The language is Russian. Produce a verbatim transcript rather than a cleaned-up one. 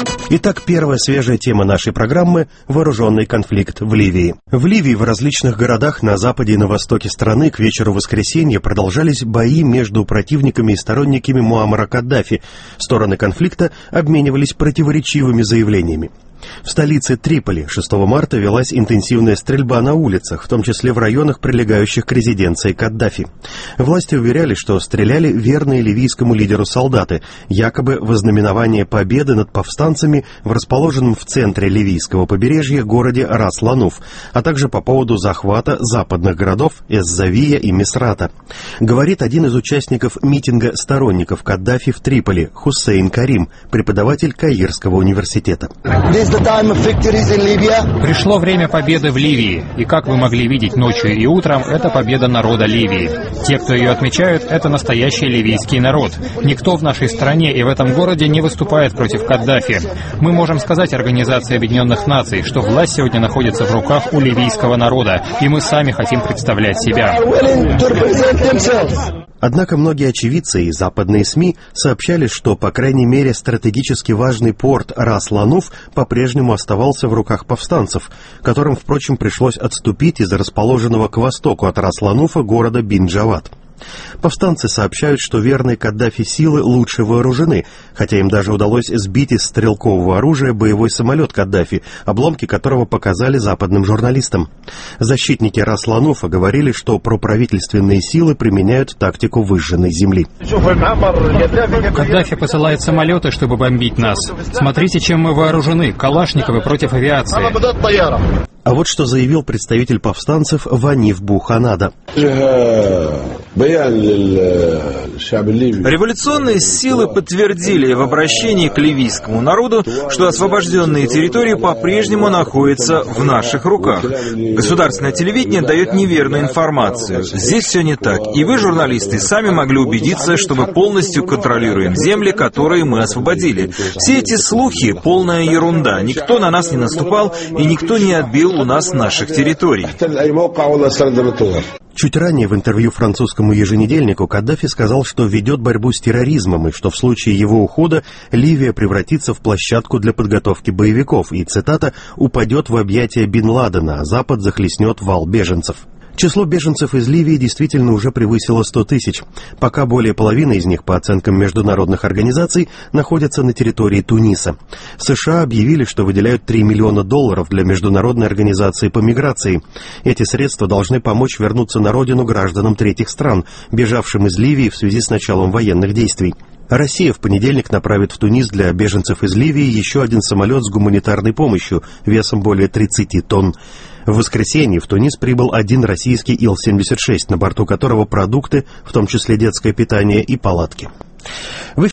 Итак, первая свежая тема нашей программы – вооруженный конфликт в Ливии. В Ливии в различных городах на западе и на востоке страны к вечеру воскресенья продолжались бои между противниками и сторонниками Муаммара Каддафи. Стороны конфликта обменивались противоречивыми заявлениями. В столице Триполи шестого марта велась интенсивная стрельба на улицах, в том числе в районах, прилегающих к резиденции Каддафи. Власти уверяли, что стреляли верные ливийскому лидеру солдаты, якобы в ознаменование победы над повстанцами в расположенном в центре ливийского побережья городе Рас-Лануф, а также по поводу захвата западных городов Эз-Завия и Мисрата. Говорит один из участников митинга сторонников Каддафи в Триполи, Хусейн Карим, преподаватель Каирского университета. Пришло время победы в Ливии, и как вы могли видеть ночью и утром, это победа народа Ливии. Те, кто ее отмечают, это настоящий ливийский народ. Никто в нашей стране и в этом городе не выступает против Каддафи. Мы можем сказать Организации Объединенных Наций, что власть сегодня находится в руках у ливийского народа, и мы сами хотим представлять себя. Однако многие очевидцы и западные СМИ сообщали, что, по крайней мере, стратегически важный порт Рас-Лануф по-прежнему оставался в руках повстанцев, которым, впрочем, пришлось отступить из расположенного к востоку от Рас-Лануфа города Бин-Джавад. Повстанцы сообщают, что верные Каддафи силы лучше вооружены, хотя им даже удалось сбить из стрелкового оружия боевой самолет Каддафи, обломки которого показали западным журналистам. Защитники Рас-Лануфа говорили, что проправительственные силы применяют тактику выжженной земли. Каддафи посылает самолеты, чтобы бомбить нас. Смотрите, чем мы вооружены. Калашниковы против авиации. А вот что заявил представитель повстанцев Ваниф Буханада. Революционные силы подтвердили в обращении к ливийскому народу, что освобожденные территории по-прежнему находятся в наших руках. Государственное телевидение дает неверную информацию. Здесь все не так. И вы, журналисты, сами могли убедиться, что мы полностью контролируем земли, которые мы освободили. Все эти слухи — полная ерунда. Никто на нас не наступал, и никто не отбил у нас наших территорий. Чуть ранее в интервью французскому еженедельнику Каддафи сказал, что ведет борьбу с терроризмом и что в случае его ухода Ливия превратится в площадку для подготовки боевиков и, цитата, «упадет в объятия Бин Ладена, а Запад захлестнет вал беженцев». Число беженцев из Ливии действительно уже превысило сто тысяч. Пока более половины из них, по оценкам международных организаций, находятся на территории Туниса. США объявили, что выделяют три миллиона долларов для Международной организации по миграции. Эти средства должны помочь вернуться на родину гражданам третьих стран, бежавшим из Ливии в связи с началом военных действий. Россия в понедельник направит в Тунис для беженцев из Ливии еще один самолет с гуманитарной помощью весом более тридцати тонн. В воскресенье в Тунис прибыл один российский Ил семьдесят шесть, на борту которого продукты, в том числе детское питание и палатки.